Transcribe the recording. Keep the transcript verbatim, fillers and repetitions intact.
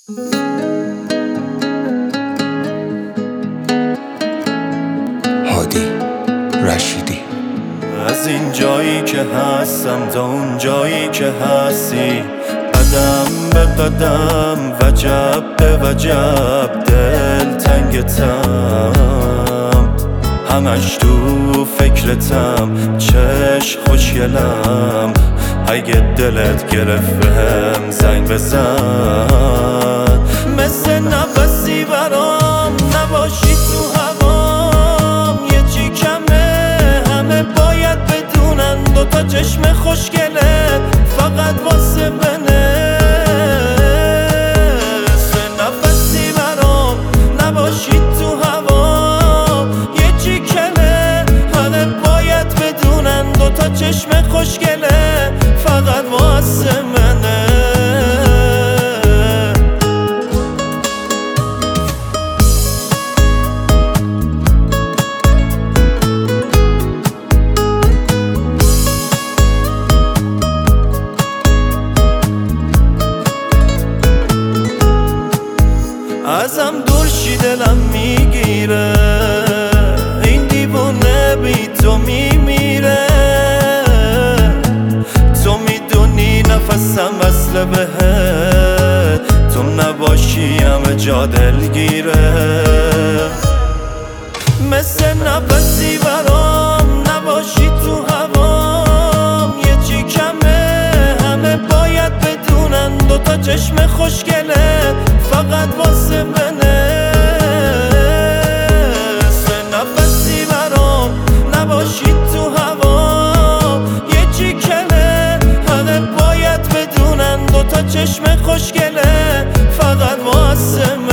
هادی رشیدی. از این جایی که هستم تا اون جایی که هستی، قدم به قدم، وجب به وجب، دل تنگتم، همش تو فکرتم، چش خوشگلم. اگه دلت گرفت بهم زنگ بزن، مثل نفسی برام نباشی تو هوام. یه چی کمه، همه باید بدونن دوتا چشم خوشگله فقط واسه منه. مثل نفسی برام نباشی تو هوام. یه چی کمه، همه باید بدونن دوتا چشم خوشگله فقط واسه منه. ازم دور شی دلم میگیره، این دیوونه بی تو میمیره. تو میدونی نفسم وصله بهت، تو نباشی همه جا دلگیره. مثل نفسی برام نباشی تو هوام. یه چی کمه، همه باید بدونن دوتا چشم خوشگله فقط واسه منه. مثل نفسی برام نباشی تو هوا. یه چی کمه، همه باید بدونن دوتا چشم خوشگله فقط واسه منه.